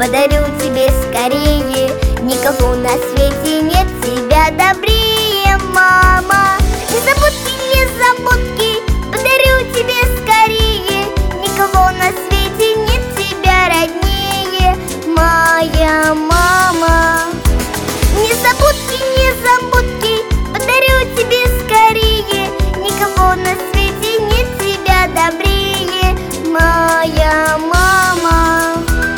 подарю тебе скорее. Никого на свете нет тебя добрее, мама. Незабудки, незабудки, подарю тебе скорее. Никого на свете нет тебя роднее, моя мама. Незабудки, незабудки, подарю тебе скорее. Никого на свете нет тебя добрее, моя мама.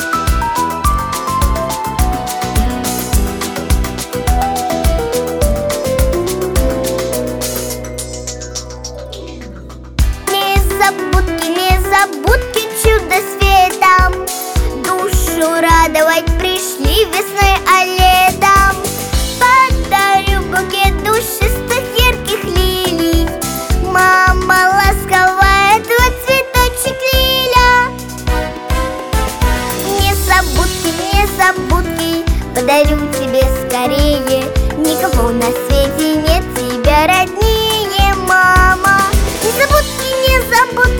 Незабудки, незабудки, чудо светом душу радовать пришли весной, а летом подарю букет душистых ярких лилий. Мама ласковая, твой цветочек лиля. Незабудки, незабудки, подарю тебе скорее. Никого на свете нет тебя роднее, мама. Незабудки, незабудки,